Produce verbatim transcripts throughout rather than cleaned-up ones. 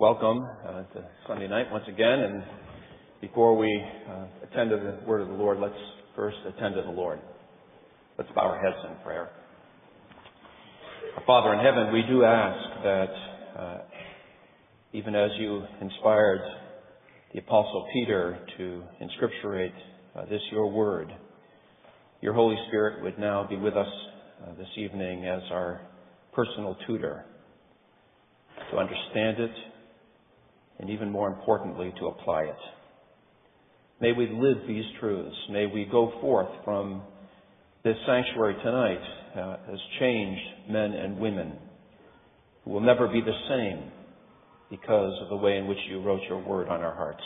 welcome uh, to Sunday night once again. And before we uh, attend to the word of the Lord, let's first attend to the Lord. Let's bow our heads in prayer. Our Father in heaven, we do ask that uh, even as you inspired the Apostle Peter to inscripturate uh, this your word, your Holy Spirit would now be with us uh, this evening as our personal tutor to understand it and even more importantly to apply it. May we live these truths. May we go forth from this sanctuary tonight uh, as changed men and women who will never be the same because of the way in which you wrote your word on our hearts.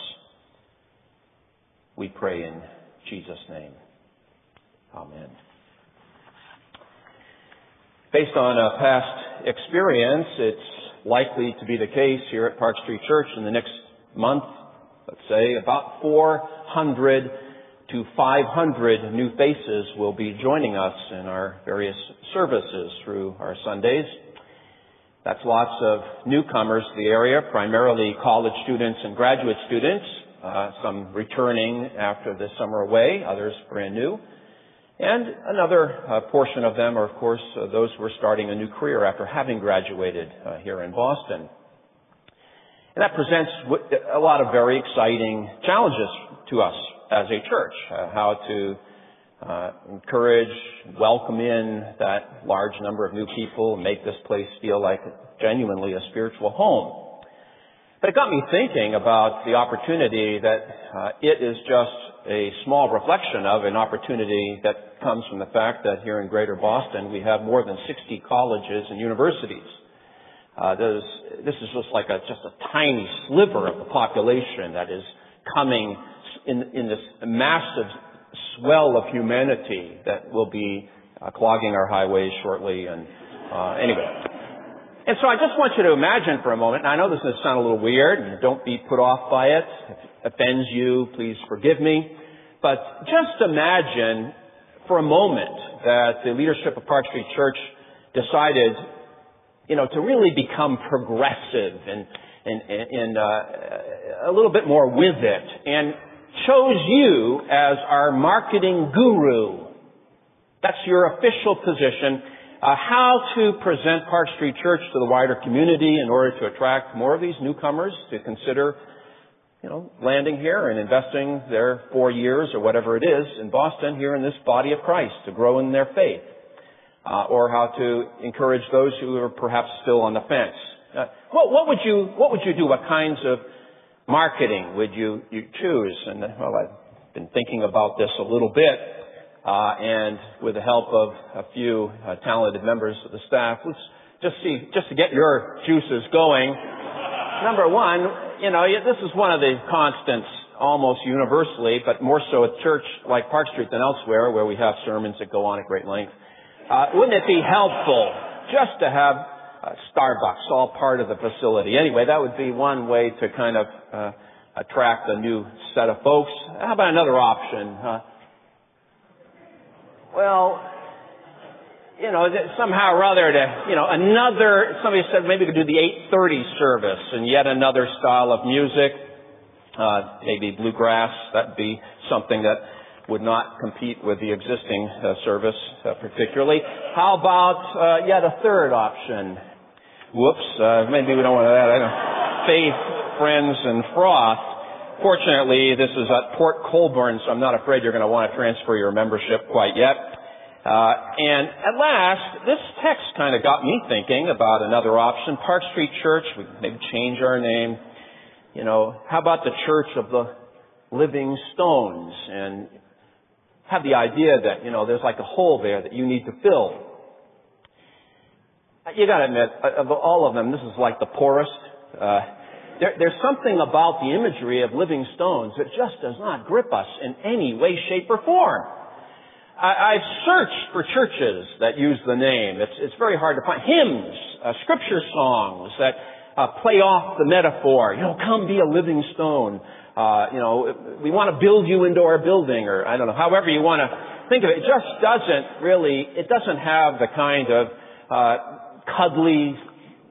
We pray in Jesus' name. Amen. Based on a past experience, it's likely to be the case here at Park Street Church in the next month, let's say, about four hundred to five hundred new faces will be joining us in our various services through our Sundays. That's lots of newcomers to the area, primarily college students and graduate students, uh, some returning after the summer away, others brand new. And another uh, portion of them are, of course, uh, those who are starting a new career after having graduated uh, here in Boston. And that presents a lot of very exciting challenges to us as a church, uh, how to uh, encourage, welcome in that large number of new people, make this place feel like genuinely a spiritual home. But it got me thinking about the opportunity that uh, it is just a small reflection of an opportunity that comes from the fact that here in Greater Boston we have more than sixty colleges and universities. Uh, this is just like a, just a tiny sliver of the population that is coming in, in this massive swell of humanity that will be uh, clogging our highways shortly. And uh, anyway. And so I just want you to imagine for a moment, and I know this is going to sound a little weird, and don't be put off by it. If it offends you, please forgive me. But just imagine for a moment that the leadership of Park Street Church decided, you know, to really become progressive and, and, and uh, a little bit more with it, and chose you as our marketing guru. That's your official position. Uh, how to present Park Street Church to the wider community in order to attract more of these newcomers to consider, you know, landing here and investing their four years or whatever it is in Boston here in this body of Christ to grow in their faith. Uh, or how to encourage those who are perhaps still on the fence. Uh, what, what would you, what would you do? What kinds of marketing would you, you choose? And, well, I've been thinking about this a little bit. Uh, and with the help of a few uh, talented members of the staff, let's just see, just to get your juices going. Number one, you know, this is one of the constants almost universally, but more so at church like Park Street than elsewhere, where we have sermons that go on at great length. Uh, wouldn't it be helpful just to have uh, Starbucks all part of the facility? Anyway, that would be one way to kind of uh, attract a new set of folks. How about another option? Uh, Well, you know, somehow or other to, you know, another, somebody said maybe we could do the eight thirty service and yet another style of music, uh, maybe bluegrass. That'd be something that would not compete with the existing uh, service uh, particularly. How about uh, yet a third option? Whoops, uh, maybe we don't want that. I don't know. Faith, Friends, and Froth. Fortunately, this is at Port Colborne, so I'm not afraid you're going to want to transfer your membership quite yet. Uh, and at last, this text kind of got me thinking about another option. Park Street Church, we maybe change our name. You know, how about the Church of the Living Stones? And have the idea that, you know, there's like a hole there that you need to fill. You got to admit, of all of them, this is like the poorest. Uh, There, there's something about the imagery of living stones that just does not grip us in any way, shape, or form. I, I've searched for churches that use the name. It's, it's very hard to find. Hymns, uh, scripture songs that uh, play off the metaphor. You know, come be a living stone. Uh, you know, we want to build you into our building, or I don't know, however you want to think of it. It just doesn't really, it doesn't have the kind of uh, cuddly,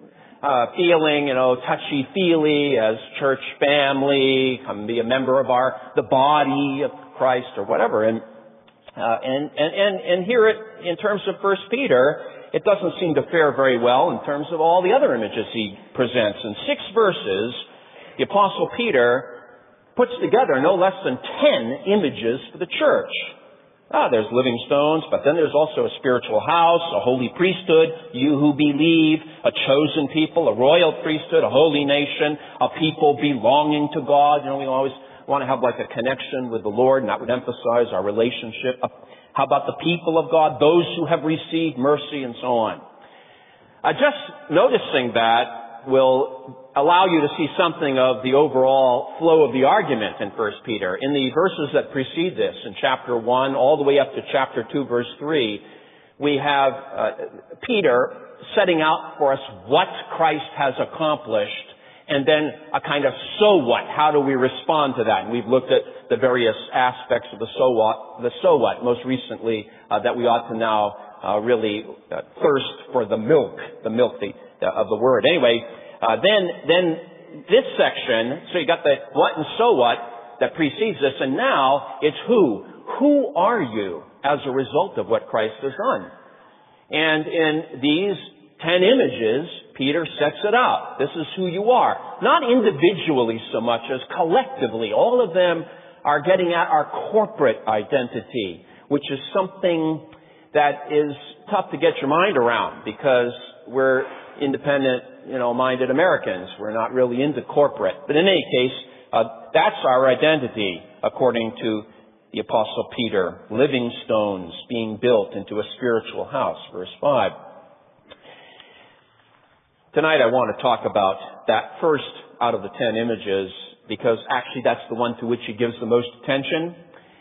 uh, feeling, you know, touchy-feely as church family, come be a member of our, the body of Christ or whatever. And, uh, and, and, and, and here it, in terms of First Peter, it doesn't seem to fare very well in terms of all the other images he presents. In six verses, the Apostle Peter puts together no less than ten images for the church. Ah, there's living stones, but then there's also a spiritual house, a holy priesthood, you who believe, a chosen people, a royal priesthood, a holy nation, a people belonging to God. You know, we always want to have like a connection with the Lord, and that would emphasize our relationship. How about the people of God, those who have received mercy, and so on? Uh, just noticing that will allow you to see something of the overall flow of the argument in First Peter. In the verses that precede this, in chapter one, all the way up to chapter two, verse three, we have uh, Peter setting out for us what Christ has accomplished, and then a kind of so what. How do we respond to that? And we've looked at the various aspects of the so what, the so what, most recently, uh, that we ought to now uh, really uh, thirst for the milk, the milk the, uh, of the Word. Anyway, uh, then, then this section, so you got the what and so what that precedes this, and now it's who. Who are you as a result of what Christ has done? And in these ten images, Peter sets it out. This is who you are. Not individually so much as collectively. All of them are getting at our corporate identity, which is something that is tough to get your mind around because we're independent, you know, minded Americans. We're not really into corporate. But in any case, uh, that's our identity, according to the Apostle Peter. Living stones being built into a spiritual house, verse five. Tonight I want to talk about that first out of the ten images because actually that's the one to which he gives the most attention.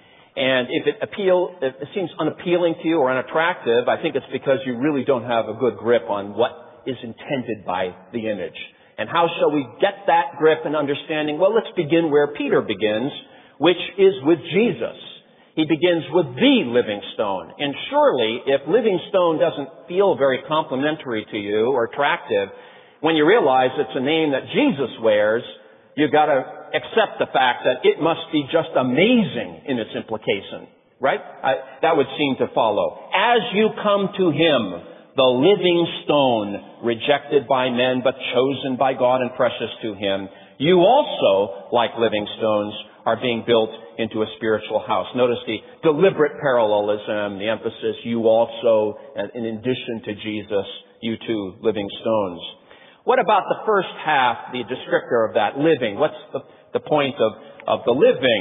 And if it appeal, if it seems unappealing to you or unattractive, I think it's because you really don't have a good grip on what is intended by the image. And how shall we get that grip and understanding? Well, let's begin where Peter begins, which is with Jesus. He begins with the living stone. And surely, if living stone doesn't feel very complimentary to you or attractive, when you realize it's a name that Jesus wears, you've got to accept the fact that it must be just amazing in its implication. Right? I, that would seem to follow. As you come to Him, the living stone, rejected by men but chosen by God and precious to Him, you also, like living stones, are being built into a spiritual house. Notice the deliberate parallelism, the emphasis, you also, and in addition to Jesus, you too, living stones. What about the first half, the descriptor of that, living? What's the, the point of, of the living?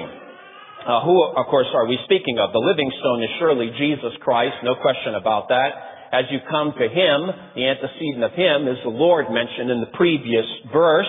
Uh, who, of course, are we speaking of? The living stone is surely Jesus Christ, no question about that. As you come to Him, the antecedent of Him is the Lord mentioned in the previous verse.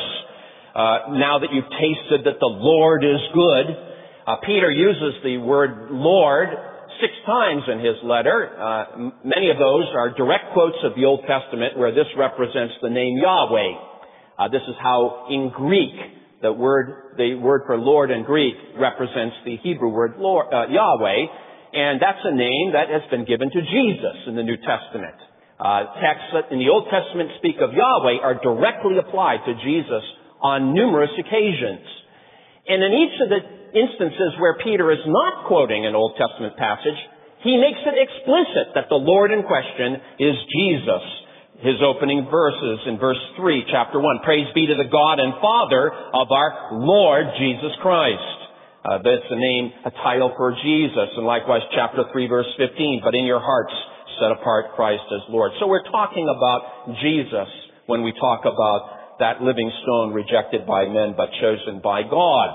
Uh, now that you've tasted that the Lord is good. Uh, Peter uses the word Lord six times in his letter. Uh, m- many of those are direct quotes of the Old Testament where this represents the name Yahweh. Uh, this is how in Greek the word, the word for Lord in Greek represents the Hebrew word Lord, uh, Yahweh. And that's a name that has been given to Jesus in the New Testament. Uh, texts that in the Old Testament speak of Yahweh are directly applied to Jesus on numerous occasions. And in each of the instances where Peter is not quoting an Old Testament passage, he makes it explicit that the Lord in question is Jesus. His opening verses in verse three, chapter one, praise be to the God and Father of our Lord Jesus Christ. Uh, that's a name, a title for Jesus. And likewise, chapter three, verse fifteen, but in your hearts set apart Christ as Lord. So we're talking about Jesus when we talk about that living stone rejected by men but chosen by God.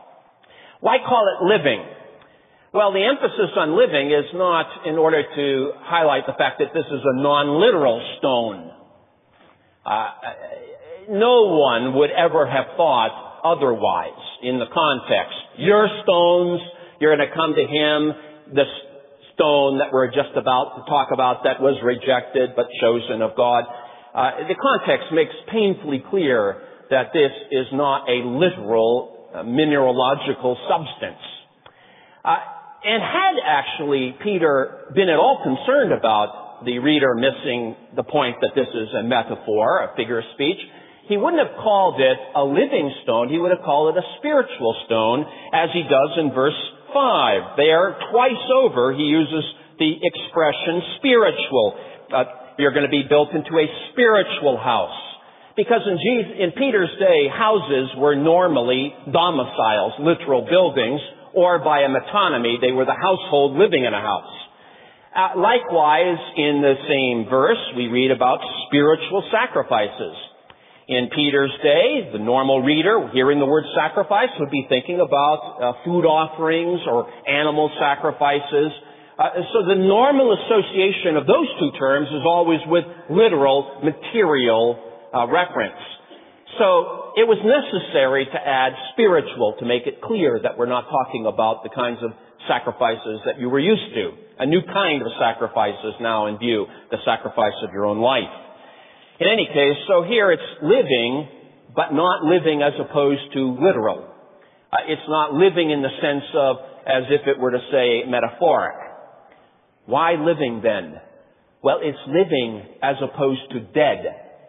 Why call it living? Well, the emphasis on living is not in order to highlight the fact that this is a non-literal stone. Uh, no one would ever have thought otherwise in the context. Your stones, you're going to come to Him, the stone that we're just about to talk about that was rejected but chosen of God. Uh, the context makes painfully clear that this is not a literal uh, mineralogical substance. Uh, and had actually Peter been at all concerned about the reader missing the point that this is a metaphor, a figure of speech, he wouldn't have called it a living stone. He would have called it a spiritual stone, as he does in verse five. There, twice over, he uses the expression spiritual. Uh, you're going to be built into a spiritual house. Because in, Jesus, in Peter's day, houses were normally domiciles, literal buildings, or by a metonymy, they were the household living in a house. Uh, likewise, in the same verse, we read about spiritual sacrifices. In Peter's day, the normal reader, hearing the word sacrifice, would be thinking about uh, food offerings or animal sacrifices. Uh, so the normal association of those two terms is always with literal, material uh, reference. So it was necessary to add spiritual to make it clear that we're not talking about the kinds of sacrifices that you were used to. A new kind of sacrifice is now in view, the sacrifice of your own life. In any case, so here it's living, but not living as opposed to literal. Uh, it's not living in the sense of as if it were to say metaphoric. Why living then? Well, it's living as opposed to dead.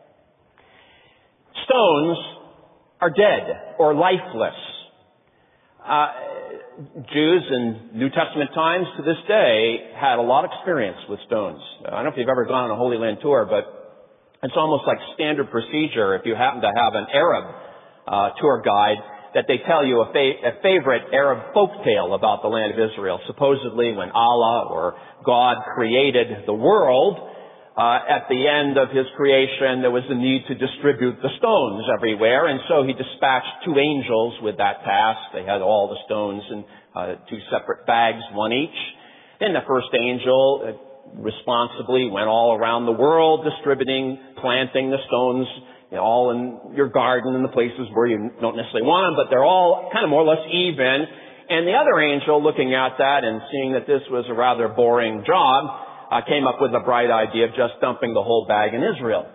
Stones are dead or lifeless. Uh, Jews in New Testament times to this day had a lot of experience with stones. I don't know if you've ever gone on a Holy Land tour, but it's almost like standard procedure if you happen to have an Arab uh, tour guide that they tell you a, fa- a favorite Arab folk tale about the land of Israel. Supposedly when Allah or God created the world, uh, at the end of his creation there was the need to distribute the stones everywhere, and so he dispatched two angels with that task. They had all the stones in uh, two separate bags, one each. Then the first angel uh, responsibly went all around the world distributing, planting the stones, you know, all in your garden and the places where you don't necessarily want them, but they're all kind of more or less even. And the other angel, looking at that and seeing that this was a rather boring job, uh, came up with a bright idea of just dumping the whole bag in Israel.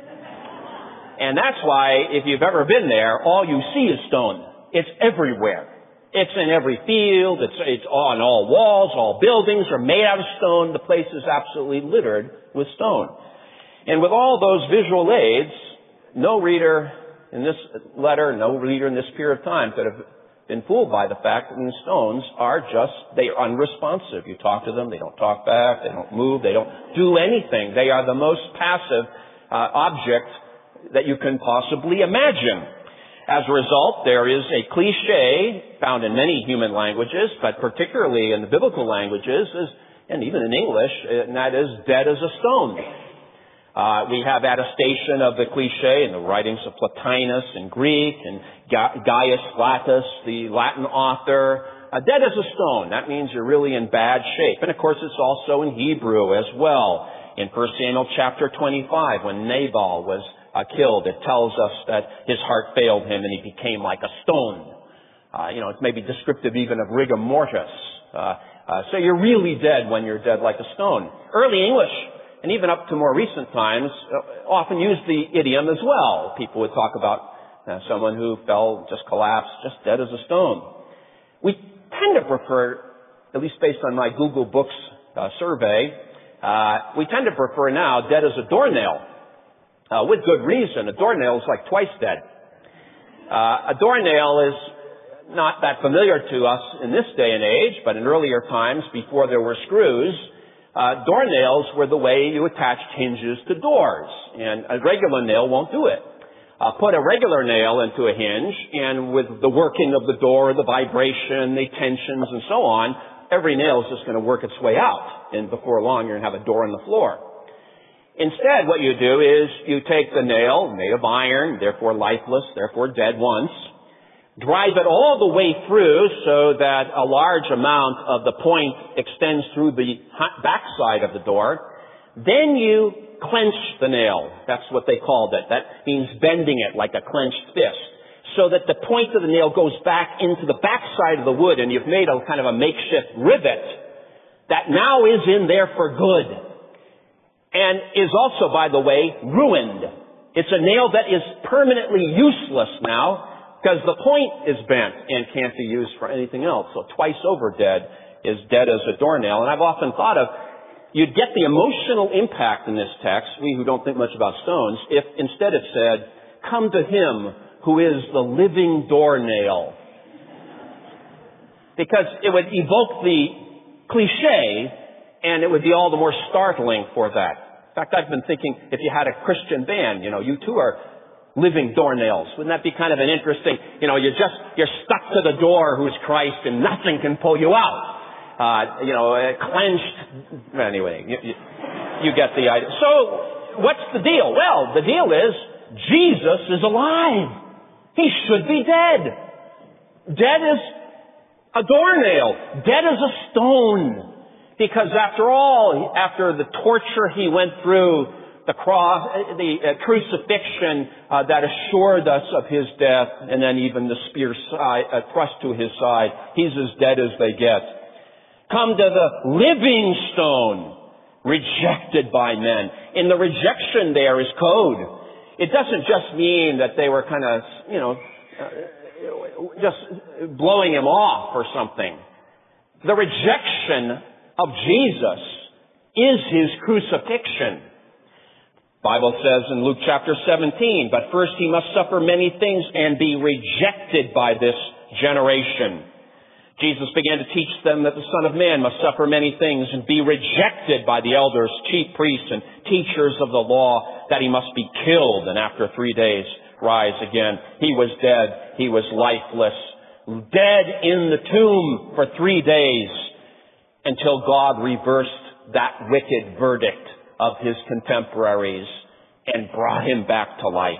And that's why, if you've ever been there, all you see is stone. It's everywhere. It's in every field, it's, it's on all walls, all buildings are made out of stone. The place is absolutely littered with stone. And with all those visual aids, no reader in this letter, no reader in this period of time could have been fooled by the fact that the stones are just, they are unresponsive. You talk to them, they don't talk back, they don't move, they don't do anything. They are the most passive uh, object that you can possibly imagine. As a result, there is a cliche found in many human languages, but particularly in the biblical languages, is, and even in English, and that is dead as a stone. Uh, we have attestation of the cliche in the writings of Plotinus in Greek and Gaius Latus, the Latin author. Uh, dead as a stone. That means you're really in bad shape. And of course, it's also in Hebrew as well. In First Samuel chapter twenty-five, when Nabal was Uh, killed, it tells us that his heart failed him and he became like a stone. Uh, you know, it's maybe descriptive even of rigor mortis. Uh, uh, so you're really dead when you're dead like a stone. Early English, and even up to more recent times, uh, often used the idiom as well. People would talk about uh, someone who fell, just collapsed, just dead as a stone. We tend to prefer, at least based on my Google Books uh, survey, uh, we tend to prefer now dead as a doornail. Uh, with good reason. A doornail is like twice dead. Uh, a doornail is not that familiar to us in this day and age, but in earlier times, before there were screws, uh, doornails were the way you attached hinges to doors, and a regular nail won't do it. Uh, put a regular nail into a hinge, and with the working of the door, the vibration, the tensions, and so on, every nail is just going to work its way out, and before long you're going to have a door in the floor. Instead, what you do is you take the nail, made of iron, therefore lifeless, therefore dead once, drive it all the way through so that a large amount of the point extends through the backside of the door. Then you clench the nail. That's what they called it. That means bending it like a clenched fist, so that the point of the nail goes back into the backside of the wood, and you've made a kind of a makeshift rivet that now is in there for good. And is also, by the way, ruined. It's a nail that is permanently useless now because the point is bent and can't be used for anything else. So twice over dead is dead as a doornail. And I've often thought of you'd get the emotional impact in this text, we who don't think much about stones, if instead it said, come to him who is the living doornail. Because it would evoke the cliche, and it would be all the more startling for that. In fact, I've been thinking, if you had a Christian band, you know, you too are living doornails. Wouldn't that be kind of an interesting, you know, you're just, you're stuck to the door who's Christ and nothing can pull you out. Uh, you know, uh, clenched, anyway, you, you, you get the idea. So, what's the deal? Well, the deal is, Jesus is alive. He should be dead. Dead as a doornail. Dead as a stone. Because after all, after the torture he went through, the cross, the uh, crucifixion uh, that assured us of his death, and then even the spear side, uh, thrust to his side, he's as dead as they get. Come to the living stone, rejected by men. In the rejection there is code. It doesn't just mean that they were kind of, you know, uh, just blowing him off or something. The rejection of Jesus is his crucifixion. Bible says in Luke chapter seventeen, but first he must suffer many things and be rejected by this generation. Jesus began to teach them that the Son of Man must suffer many things and be rejected by the elders, chief priests, and teachers of the law, that he must be killed and after three days rise again. He was dead. He was lifeless. Dead in the tomb for three days until God reversed that wicked verdict of his contemporaries and brought him back to life.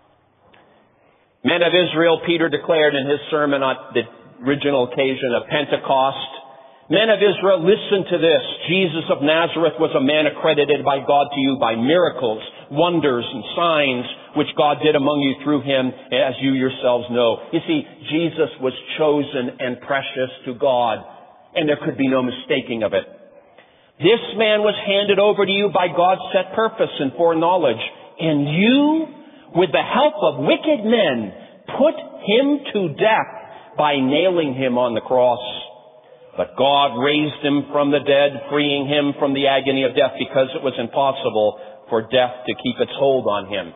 Men of Israel, Peter declared in his sermon on the original occasion of Pentecost, men of Israel, listen to this. Jesus of Nazareth was a man accredited by God to you by miracles, wonders, and signs which God did among you through him, as you yourselves know. You see, Jesus was chosen and precious to God, and there could be no mistaking of it. This man was handed over to you by God's set purpose and foreknowledge, and you, with the help of wicked men, put him to death by nailing him on the cross. But God raised him from the dead, freeing him from the agony of death, because it was impossible for death to keep its hold on him.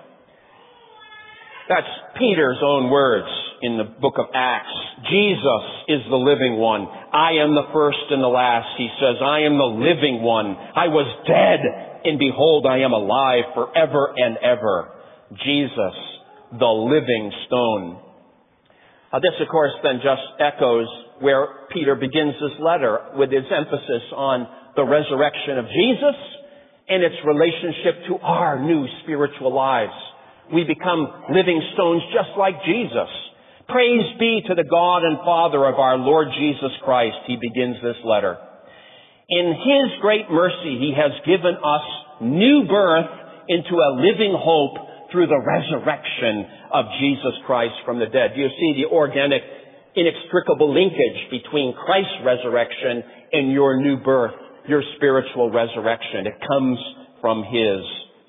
That's Peter's own words in the book of Acts. Jesus is the living one. I am the first and the last. He says, I am the living one. I was dead, and behold, I am alive forever and ever. Jesus, the living stone. Uh, this, of course, then just echoes where Peter begins this letter with his emphasis on the resurrection of Jesus and its relationship to our new spiritual lives. We become living stones just like Jesus. Praise be to the God and Father of our Lord Jesus Christ, he begins this letter. In his great mercy, he has given us new birth into a living hope through the resurrection of Jesus Christ from the dead. Do you see the organic, inextricable linkage between Christ's resurrection and your new birth, your spiritual resurrection? It comes from his.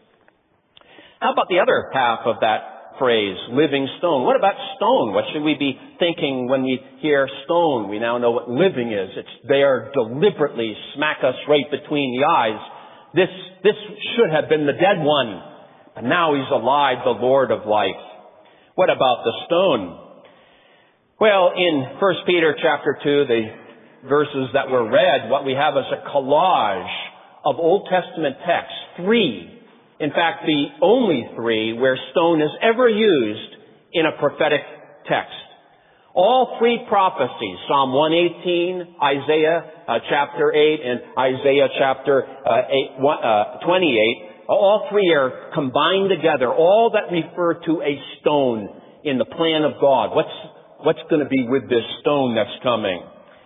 How about the other half of that phrase, living stone? What about stone? What should we be thinking when we hear stone? We now know what living is. It's there deliberately smack us right between the eyes. This, this should have been the dead one, but now he's alive, the Lord of life. What about the stone? Well, in First Peter chapter two, the verses that were read, what we have is a collage of Old Testament texts, three. In fact, the only three where stone is ever used in a prophetic text. All three prophecies, Psalm one eighteen, Isaiah uh, chapter eight, and Isaiah chapter uh, eight, uh, twenty-eight, all three are combined together, all that refer to a stone in the plan of God. What's, what's going to be with this stone that's coming?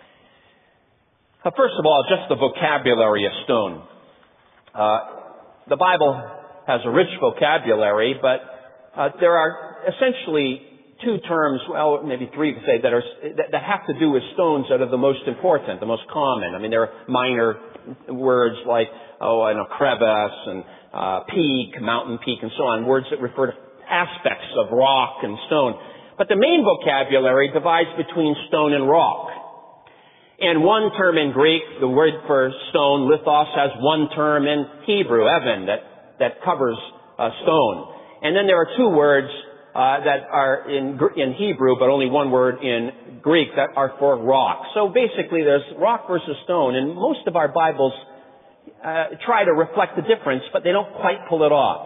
Uh, first of all, just the vocabulary of stone. Uh, the Bible has a rich vocabulary, but uh, there are essentially two terms, well, maybe three to say, that are that, that have to do with stones that are the most important, the most common. I mean, there are minor words like, oh, I know, crevice and uh, peak, mountain peak, and so on, words that refer to aspects of rock and stone. But the main vocabulary divides between stone and rock. and one term in Greek. The word for stone, lithos, has one term in Hebrew, even, that, that covers uh, stone. And then there are two words uh, that are in, in Hebrew, but only one word in Greek, that are for rock. So basically there's rock versus stone, and most of our Bibles uh, try to reflect the difference, but they don't quite pull it off.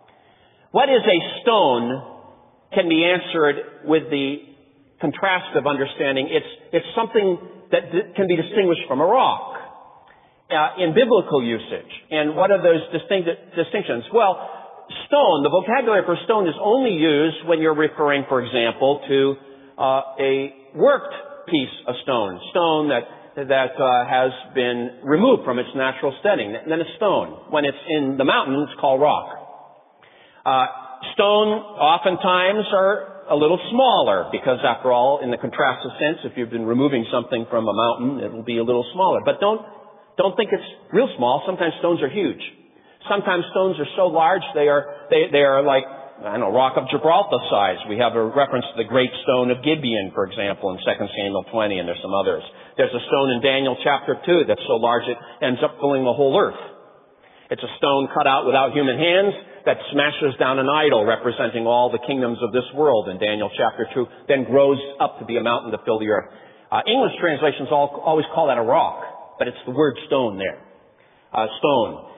What is a stone can be answered with the contrastive understanding. It's, it's something that d- can be distinguished from a rock uh, in biblical usage. And what are those distinct, distinctions? Well, stone, the vocabulary for stone is only used when you're referring, for example, to uh, a worked piece of stone, stone that that uh, has been removed from its natural setting. Then a stone. When it's in the mountain, it's called rock. Uh, stone oftentimes are a little smaller because, after all, in the contrastive sense, if you've been removing something from a mountain, it will be a little smaller. But don't don't think it's real small. Sometimes stones are huge. Sometimes stones are so large they are they they are like, I don't know, rock of Gibraltar size. We have a reference to the great stone of Gibeon, for example, in Second Samuel twenty, and there's some others. There's a stone in Daniel chapter two that's so large it ends up filling the whole earth. It's a stone cut out without human hands that smashes down an idol representing all the kingdoms of this world in Daniel chapter two, then grows up to be a mountain to fill the earth. Uh, English translations all, always call that a rock, but it's the word stone there. Uh, stone.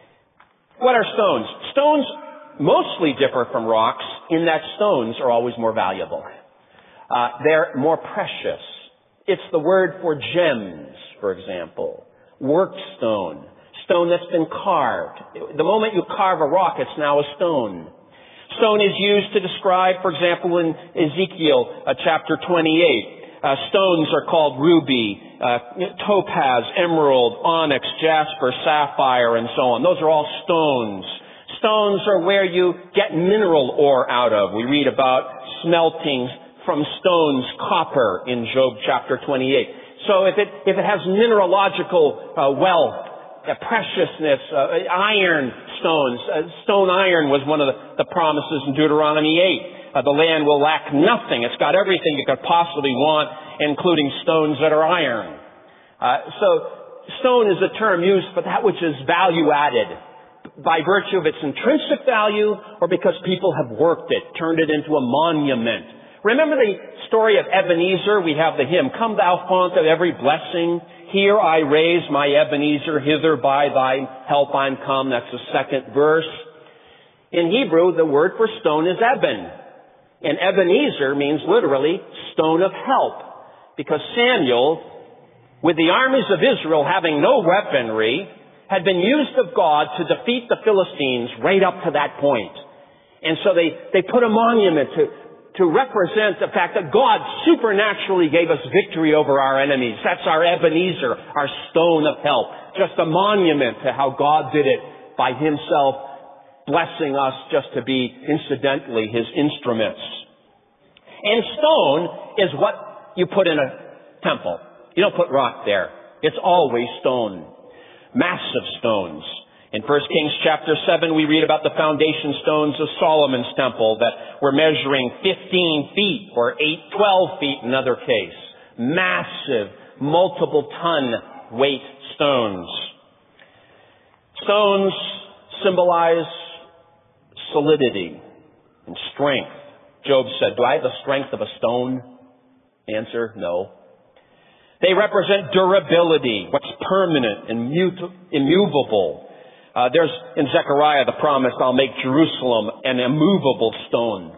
What are stones? Stones mostly differ from rocks in that stones are always more valuable. Uh, they're more precious. It's the word for gems, for example. Worked stone. Stone that's been carved. The moment you carve a rock, it's now a stone. Stone is used to describe, for example, in Ezekiel uh, chapter twenty-eight, uh, stones are called ruby, uh, topaz, emerald, onyx, jasper, sapphire, and so on. Those are all stones. Stones are where you get mineral ore out of. We read about smelting from stones copper in Job chapter twenty-eight. So if it if it has mineralogical uh, wealth, uh, preciousness, uh, iron stones, uh, stone iron was one of the, the promises in Deuteronomy eight. Uh, the land will lack nothing. It's got everything you could possibly want, including stones that are iron. Uh, so stone is a term used for that which is value added, by virtue of its intrinsic value or because people have worked it, turned it into a monument. Remember the story of Ebenezer? We have the hymn, "Come thou fount of every blessing, here I raise my Ebenezer, hither by thy help I'm come." That's the second verse. In Hebrew, the word for stone is eben. And Ebenezer means literally stone of help. Because Samuel, with the armies of Israel having no weaponry, had been used of God to defeat the Philistines right up to that point. And so they, they put a monument to, to represent the fact that God supernaturally gave us victory over our enemies. That's our Ebenezer, our stone of help. Just a monument to how God did it by Himself blessing us just to be incidentally His instruments. And stone is what you put in a temple. You don't put rock there. It's always stone. Massive stones. In First Kings chapter seven, we read about the foundation stones of Solomon's temple that were measuring fifteen feet or eight, twelve feet in another case. Massive, multiple ton weight stones. Stones symbolize solidity and strength. Job said, "Do I have the strength of a stone?" Answer, no. They represent durability, what's permanent and mut- immovable. Uh, there's in Zechariah the promise, "I'll make Jerusalem an immovable stone."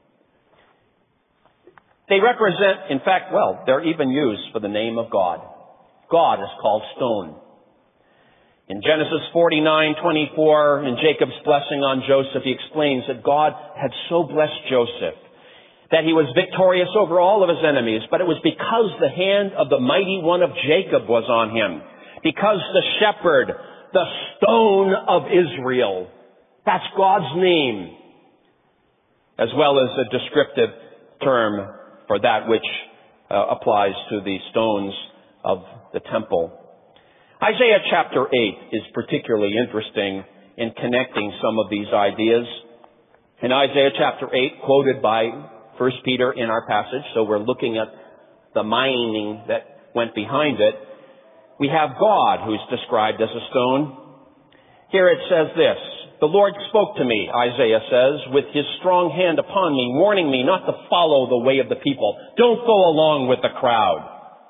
They represent, in fact, well, they're even used for the name of God. God is called stone. In Genesis forty-nine twenty-four, in Jacob's blessing on Joseph, he explains that God had so blessed Joseph that he was victorious over all of his enemies, but it was because the hand of the mighty one of Jacob was on him. Because the shepherd, the stone of Israel, that's God's name, as well as a descriptive term for that which uh, applies to the stones of the temple. Isaiah chapter eight is particularly interesting in connecting some of these ideas. In Isaiah chapter eight, quoted by First Peter in our passage, so we're looking at the mining that went behind it. We have God, who's described as a stone. Here it says this, "The Lord spoke to me," Isaiah says, "with his strong hand upon me, warning me not to follow the way of the people. Don't go along with the crowd."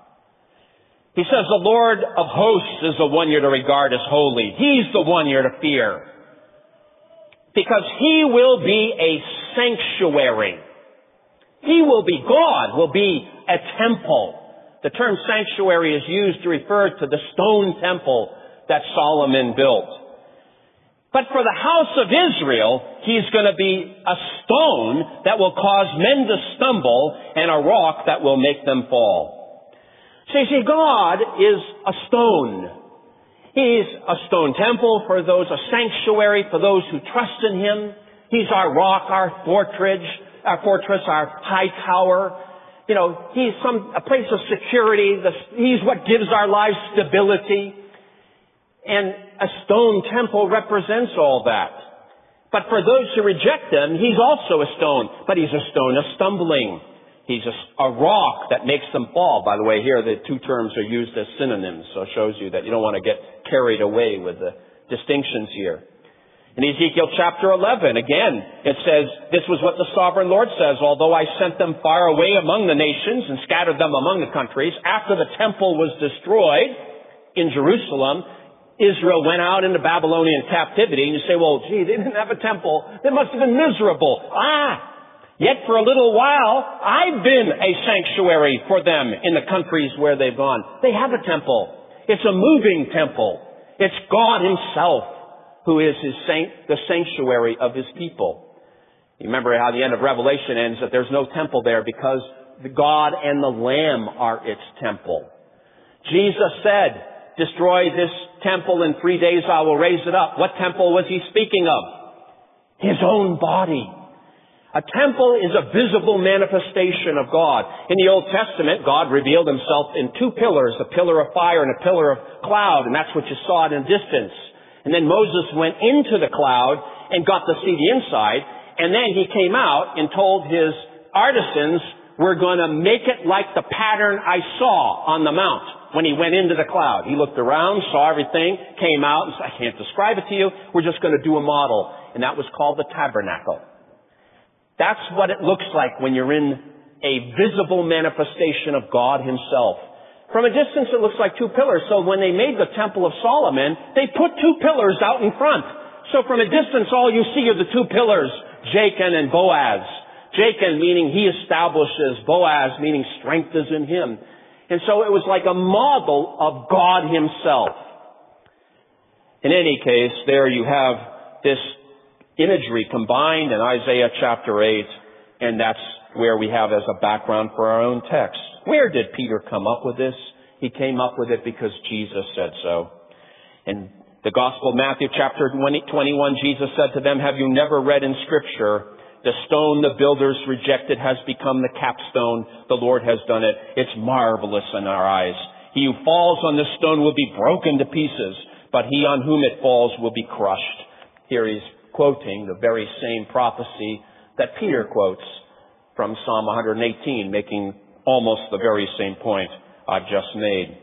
He says the Lord of hosts is the one you're to regard as holy. He's the one you're to fear. Because he will be a sanctuary. He will be, God will be a temple. The term sanctuary is used to refer to the stone temple that Solomon built. But for the house of Israel, he's going to be a stone that will cause men to stumble and a rock that will make them fall. So you see, God is a stone. He's a stone temple for those, a sanctuary for those who trust in him. He's our rock, our fortress, our fortress, our high tower. You know, he's some, a place of security. He's what gives our lives stability. And a stone temple represents all that. But for those who reject him, he's also a stone. But he's a stone of stumbling. He's a, a rock that makes them fall. By the way, here the two terms are used as synonyms, so it shows you that you don't want to get carried away with the distinctions here. In Ezekiel chapter eleven, again, it says, "This was what the sovereign Lord says, although I sent them far away among the nations and scattered them among the countries, after the temple was destroyed in Jerusalem, Israel went out into Babylonian captivity." And you say, well, gee, they didn't have a temple. They must have been miserable. Ah! Yet for a little while, I've been a sanctuary for them in the countries where they've gone. They have a temple. It's a moving temple. It's God himself who is his sanct- the sanctuary of his people. You remember how the end of Revelation ends, that there's no temple there because God and the Lamb are its temple. Jesus said, "Destroy this temple, in three days I will raise it up." What temple was he speaking of? His own body. A temple is a visible manifestation of God. In the Old Testament, God revealed himself in two pillars, a pillar of fire and a pillar of cloud, and that's what you saw in the distance. And then Moses went into the cloud and got to see the inside, and then he came out and told his artisans, "We're going to make it like the pattern I saw on the mount." When he went into the cloud, he looked around, saw everything, came out, and said, "I can't describe it to you. We're just going to do a model." And that was called the tabernacle. That's what it looks like when you're in a visible manifestation of God himself. From a distance, it looks like two pillars. So when they made the Temple of Solomon, they put two pillars out in front. So from a distance, all you see are the two pillars, Jachin and Boaz. Jachin meaning he establishes, Boaz meaning strength is in him. And so it was like a model of God himself. In any case, there you have this imagery combined in Isaiah chapter eight, and that's where we have as a background for our own text. Where did Peter come up with this? He came up with it because Jesus said so. In the Gospel of Matthew chapter twenty-one, Jesus said to them, "Have you never read in Scripture, the stone the builders rejected has become the capstone. The Lord has done it. It's marvelous in our eyes. He who falls on this stone will be broken to pieces, but he on whom it falls will be crushed." Here he's quoting the very same prophecy that Peter quotes from Psalm one eighteen, making almost the very same point I've just made.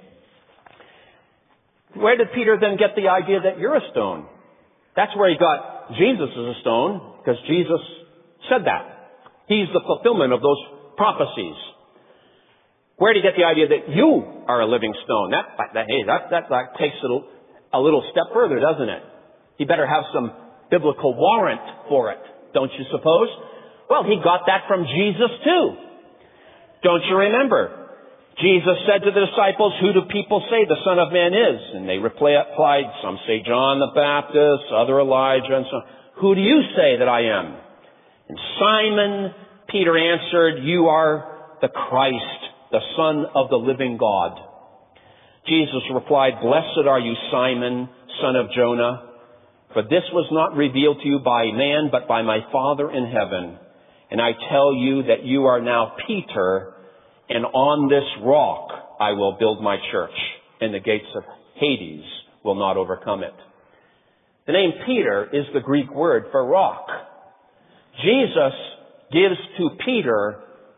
Where did Peter then get the idea that you're a stone? That's where he got Jesus as a stone, because Jesus said that. He's the fulfillment of those prophecies. Where did he get the idea that you are a living stone? That, that, hey, that, that, that takes it a little step further, doesn't it? He better have some biblical warrant for it, don't you suppose? Well, he got that from Jesus too. Don't you remember? Jesus said to the disciples, "Who do people say the Son of Man is?" And they replied, "Some say John the Baptist, other Elijah, and so on. Who do you say that I am?" And Simon Peter answered, "You are the Christ, the Son of the living God." Jesus replied, "Blessed are you, Simon, son of Jonah, for this was not revealed to you by man, but by my Father in heaven. And I tell you that you are now Peter, and on this rock I will build my church, and the gates of Hades will not overcome it." The name Peter is the Greek word for rock. Jesus gives to Peter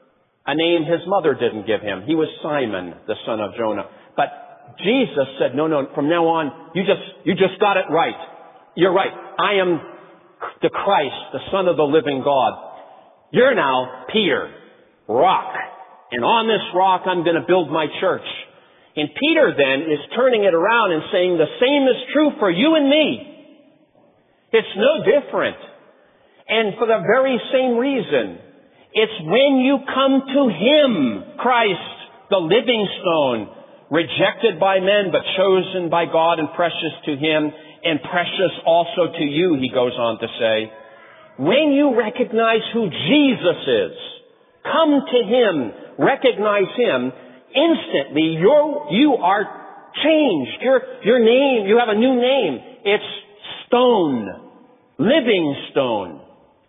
a name his mother didn't give him. He was Simon, the son of Jonah. But Jesus said, no, no, from now on, you just, you just got it right. You're right. I am the Christ, the Son of the living God. You're now Peter, rock. And on this rock, I'm going to build my church. And Peter then is turning it around and saying the same is true for you and me. It's no different. And for the very same reason. It's when you come to Him, Christ, the living stone, rejected by men but chosen by God and precious to Him, and precious also to you, he goes on to say. When you recognize who Jesus is, come to Him, recognize Him, instantly you're, you are changed. Your, your name, you have a new name. It's Stone, Living Stone.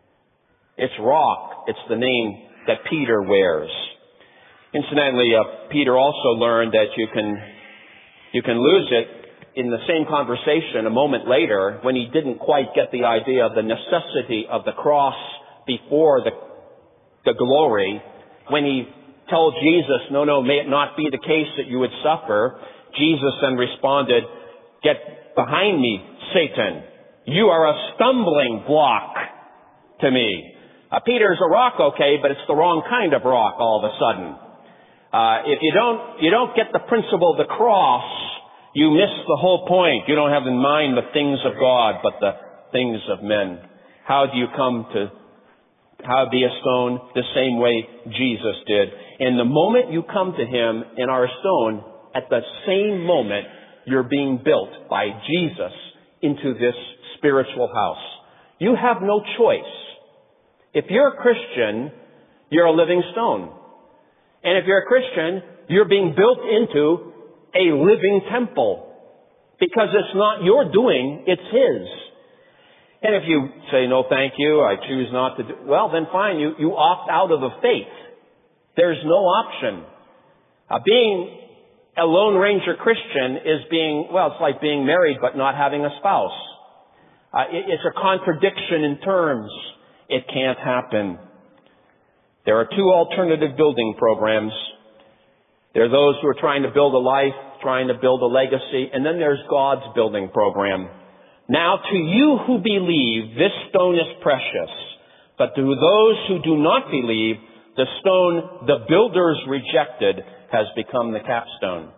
It's rock. It's the name that Peter wears. Incidentally, uh, Peter also learned that you can, you can lose it in the same conversation a moment later when he didn't quite get the idea of the necessity of the cross before the, the glory. When he told Jesus, no, no, may it not be the case that you would suffer, Jesus then responded, get behind me, Satan. You are a stumbling block to me. Uh, Peter's a rock, okay, but it's the wrong kind of rock all of a sudden. Uh, if you don't, you don't get the principle of the cross, you miss the whole point. You don't have in mind the things of God, but the things of men. How do you come to, how be a stone? The same way Jesus did. And the moment you come to Him and are a stone, at the same moment, you're being built by Jesus into this spiritual house. You have no choice. If you're a Christian, you're a living stone. And if you're a Christian, you're being built into a living temple. Because it's not your doing, it's His. And if you say, no thank you, I choose not to do, well then fine, you, you opt out of the faith. There's no option. Uh, being a Lone Ranger Christian is being, well, it's like being married but not having a spouse. Uh, it, it's a contradiction in terms. It can't happen. There are two alternative building programs. There are those who are trying to build a life, trying to build a legacy, and then there's God's building program. Now to you who believe, this stone is precious, but to those who do not believe, the stone the builders rejected has become the capstone.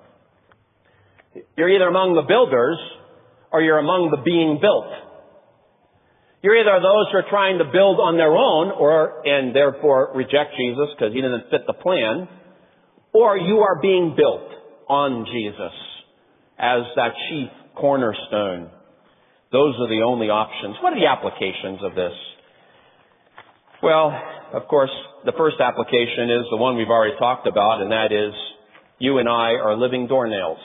You're either among the builders or you're among the being built. You're either those who are trying to build on their own or, and therefore reject Jesus because He didn't fit the plan, or you are being built on Jesus as that chief cornerstone. Those are the only options. What are the applications of this? Well, of course, the first application is the one we've already talked about, and that is you and I are living doornails.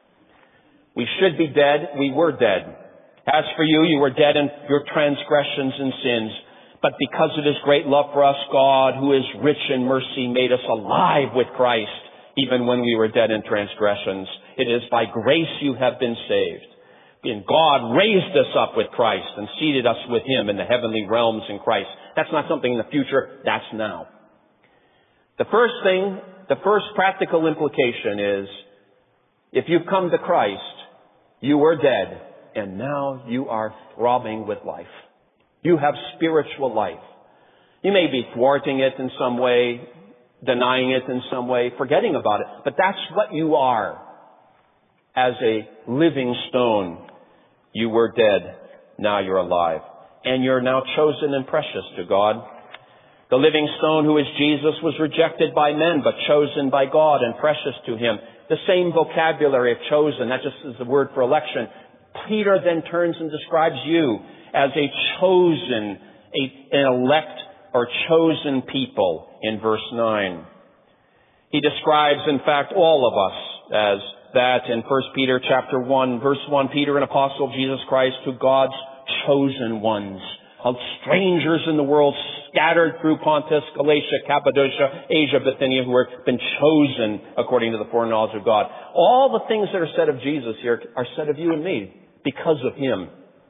We should be dead. We were dead. As for you, you were dead in your transgressions and sins. But because of His great love for us, God, who is rich in mercy, made us alive with Christ, even when we were dead in transgressions. It is by grace you have been saved. And God raised us up with Christ and seated us with Him in the heavenly realms in Christ. That's not something in the future. That's now. The first thing, the first practical implication is, if you've come to Christ, you were dead, and now you are throbbing with life. You have spiritual life. You may be thwarting it in some way, denying it in some way, forgetting about it, but that's what you are. As a living stone, you were dead, now you're alive. And you're now chosen and precious to God. The living stone, who is Jesus, was rejected by men, but chosen by God and precious to Him. The same vocabulary of chosen, that just is the word for election. Peter then turns and describes you as a chosen, a, an elect or chosen people in verse nine. He describes, in fact, all of us as that in First Peter chapter one, verse one, Peter, an apostle of Jesus Christ, to God's chosen ones, of strangers in the world, scattered through Pontus, Galatia, Cappadocia, Asia, Bithynia, who have been chosen according to the foreknowledge of God. All the things that are said of Jesus here are said of you and me because of Him.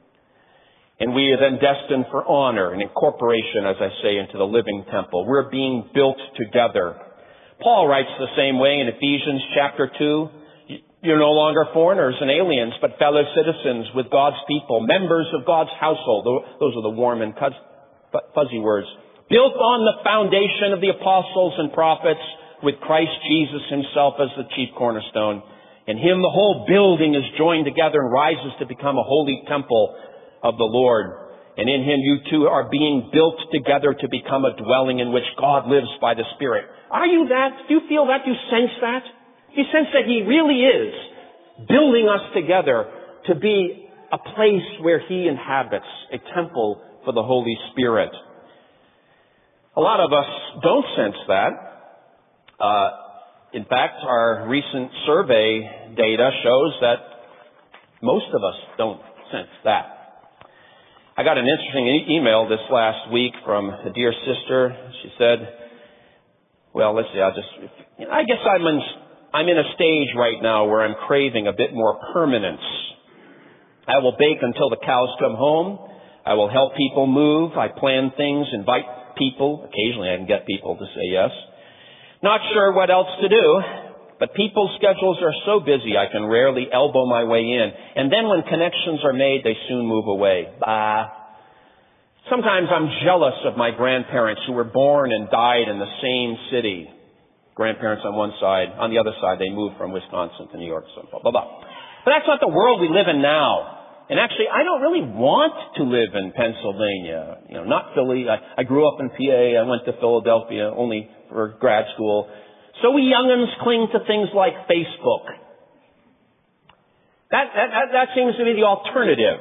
And we are then destined for honor and incorporation, as I say, into the living temple. We're being built together. Paul writes the same way in Ephesians chapter two. You're no longer foreigners and aliens, but fellow citizens with God's people, members of God's household. Those are the warm and fuzzy words. Built on the foundation of the apostles and prophets, with Christ Jesus himself as the chief cornerstone. In him the whole building is joined together and rises to become a holy temple of the Lord. And in him you two are being built together to become a dwelling in which God lives by the Spirit. Are you that? Do you feel that? Do you sense that? You sense that he really is building us together to be a place where he inhabits, a temple for the Holy Spirit. A lot of us don't sense that. Uh, in fact, our recent survey data shows that most of us don't sense that. I got an interesting e- email this last week from a dear sister. She said, well, let's see, I'll just, I guess I'm in, I'm in a stage right now where I'm craving a bit more permanence. I will bake until the cows come home. I will help people move. I plan things, invite people. Occasionally I can get people to say yes. Not sure what else to do, but people's schedules are so busy I can rarely elbow my way in. And then when connections are made, they soon move away. Bah. Sometimes I'm jealous of my grandparents who were born and died in the same city. Grandparents on one side. On the other side, they moved from Wisconsin to New York, so blah, blah, blah. But that's not the world we live in now. And actually, I don't really want to live in Pennsylvania. You know, not Philly. I, I grew up in P A. I went to Philadelphia only for grad school. So we young'uns cling to things like Facebook. That, that, that, that seems to be the alternative.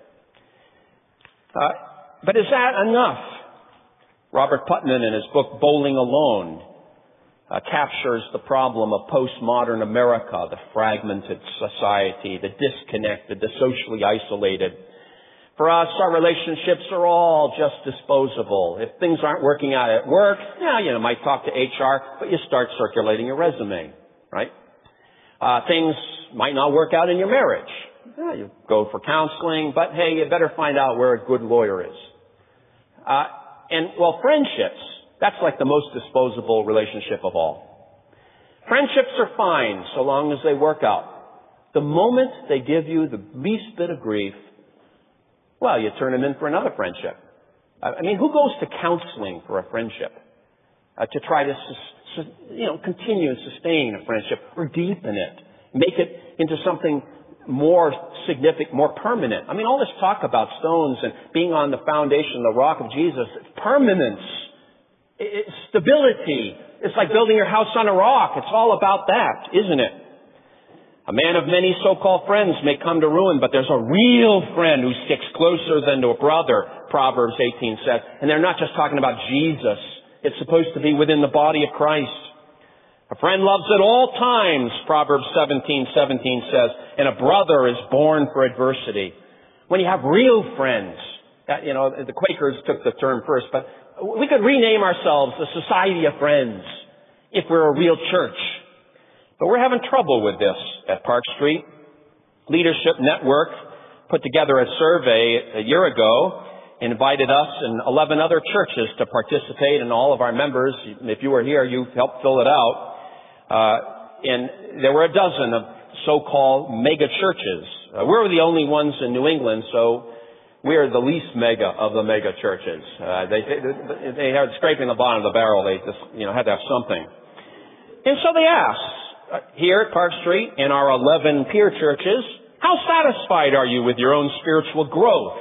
Uh, but is that enough? Robert Putnam, in his book Bowling Alone, uh, captures the problem of postmodern America, the fragmented society, the disconnected, the socially isolated. For us, our relationships are all just disposable. If things aren't working out at work, yeah, you know, might talk to H R, but you start circulating your resume, right? Uh, things might not work out in your marriage. Yeah, you go for counseling, but hey, you better find out where a good lawyer is. Uh, and, well, friendships, that's like the most disposable relationship of all. Friendships are fine so long as they work out. The moment they give you the least bit of grief, well, you turn them in for another friendship. I mean, who goes to counseling for a friendship? Uh, to try to, sus- you know, continue and sustain a friendship or deepen it, make it into something more significant, more permanent. I mean, all this talk about stones and being on the foundation, the rock of Jesus, permanence, it's stability. It's like building your house on a rock. It's all about that, isn't it? A man of many so-called friends may come to ruin, but there's a real friend who sticks closer than to a brother, Proverbs eighteen says. And they're not just talking about Jesus. It's supposed to be within the body of Christ. A friend loves at all times, Proverbs seventeen seventeen says, and a brother is born for adversity. When you have real friends, that, you know, the Quakers took the term first, but we could rename ourselves the Society of Friends if we're a real church. But we're having trouble with this at Park Street. Leadership Network put together a survey a year ago, invited us and eleven other churches to participate, and all of our members, if you were here, you helped fill it out. Uh, and there were a dozen of so-called mega churches. Uh, we're the only ones in New England, so we're the least mega of the mega churches. Uh, they, they, they had scraping the bottom of the barrel. They just, you know, had to have something. And so they asked, uh, here at Park Street, in our eleven peer churches, how satisfied are you with your own spiritual growth?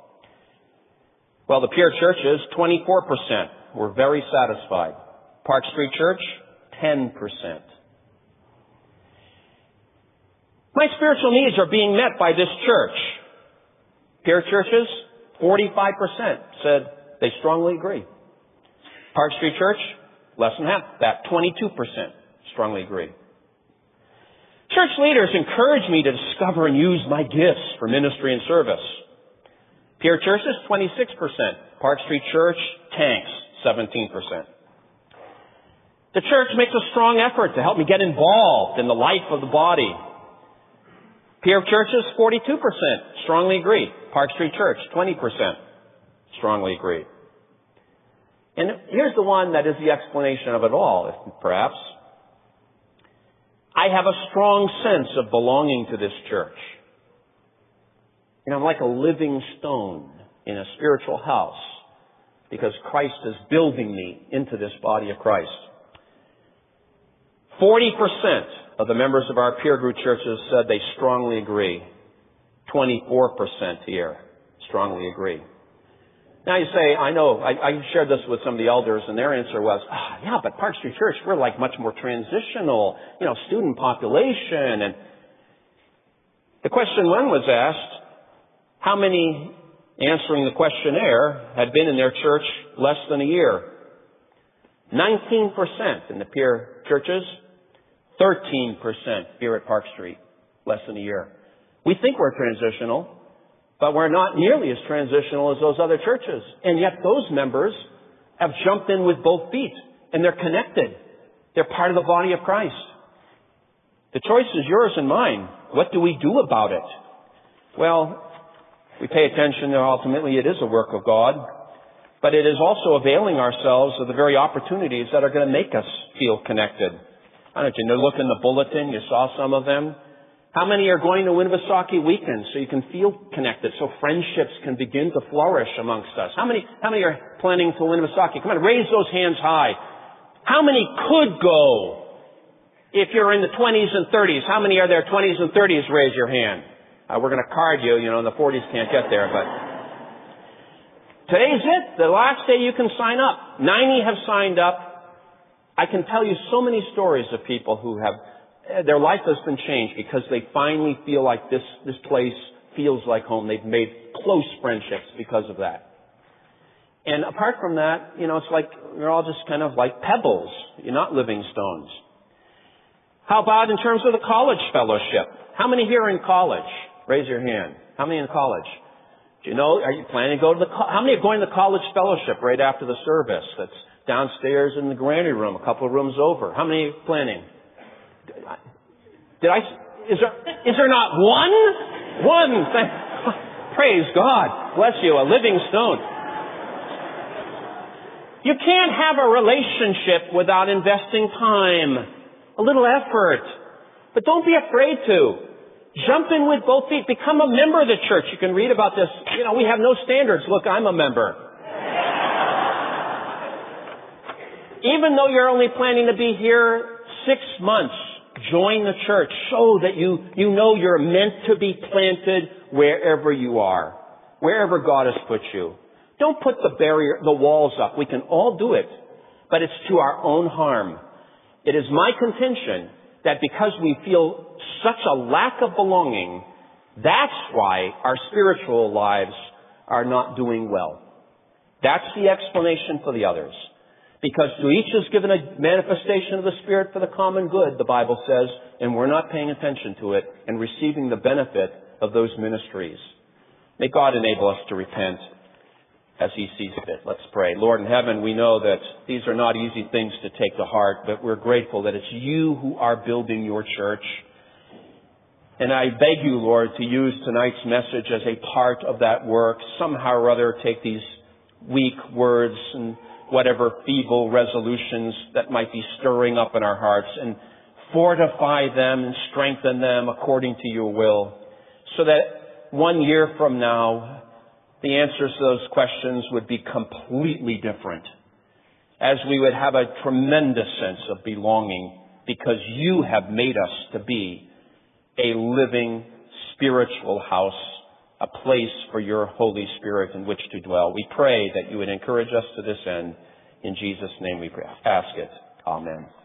Well, the peer churches, twenty-four percent were very satisfied. Park Street Church, ten percent. My spiritual needs are being met by this church. Peer churches, forty-five percent said they strongly agree. Park Street Church, less than half that, twenty-two percent strongly agree. Church leaders encourage me to discover and use my gifts for ministry and service. Peer churches, twenty-six percent. Park Street Church, tanks, seventeen percent. The church makes a strong effort to help me get involved in the life of the body. Peer churches, forty-two percent strongly agree. Park Street Church, twenty percent strongly agree. And here's the one that is the explanation of it all, perhaps. I have a strong sense of belonging to this church. You know, I'm like a living stone in a spiritual house because Christ is building me into this body of Christ. forty percent of the members of our peer group churches said they strongly agree. twenty-four percent here strongly agree. Now you say, I know, I, I shared this with some of the elders, and their answer was, ah, yeah, but Park Street Church, we're like much more transitional, you know, student population. And the question one was asked, how many answering the questionnaire had been in their church less than a year? nineteen percent in the peer churches, thirteen percent here at Park Street, less than a year. We think we're transitional, but we're not nearly as transitional as those other churches. And yet those members have jumped in with both feet, and they're connected. They're part of the body of Christ. The choice is yours and mine. What do we do about it? Well, we pay attention that ultimately it is a work of God, but it is also availing ourselves of the very opportunities that are going to make us feel connected. I don't know, you look in the bulletin, you saw some of them. How many are going to Winnipesaukee weekend so you can feel connected, so friendships can begin to flourish amongst us? How many, how many are planning to Winnipesaukee? Come on, raise those hands high. How many could go? If you're in the twenties and thirties, how many are there twenties and thirties? Raise your hand. Uh, we're going to card you, you know, and the forties can't get there, but today's it. The last day you can sign up. ninety have signed up. I can tell you so many stories of people who have their life has been changed because they finally feel like this, this place feels like home. They've made close friendships because of that. And apart from that, you know, it's like you're all just kind of like pebbles. You're not living stones. How about in terms of the college fellowship? How many here are in college? Raise your hand. How many in college? Do you know, are you planning to go to the, how many are going to the college fellowship right after the service? That's downstairs in the granary room, a couple of rooms over. How many are planning? Did I, is there, is there not one? One. Thank, praise God. Bless you. A living stone. You can't have a relationship without investing time. A little effort. But don't be afraid to. Jump in with both feet. Become a member of the church. You can read about this. You know, we have no standards. Look, I'm a member. Even though you're only planning to be here six months, join the church. Show that you, you know you're meant to be planted wherever you are. Wherever God has put you. Don't put the barrier, the walls up. We can all do it. But it's to our own harm. It is my contention that because we feel such a lack of belonging, that's why our spiritual lives are not doing well. That's the explanation for the others. Because to each is given a manifestation of the Spirit for the common good, the Bible says, and we're not paying attention to it and receiving the benefit of those ministries. May God enable us to repent as He sees fit. Let's pray. Lord in heaven, we know that these are not easy things to take to heart, but we're grateful that it's You who are building Your church. And I beg You, Lord, to use tonight's message as a part of that work. Somehow or other, take these weak words and whatever feeble resolutions that might be stirring up in our hearts and fortify them and strengthen them according to Your will, so that one year from now, the answers to those questions would be completely different, as we would have a tremendous sense of belonging because You have made us to be a living spiritual house, a place for Your Holy Spirit in which to dwell. We pray that You would encourage us to this end. In Jesus' name we ask it. Amen.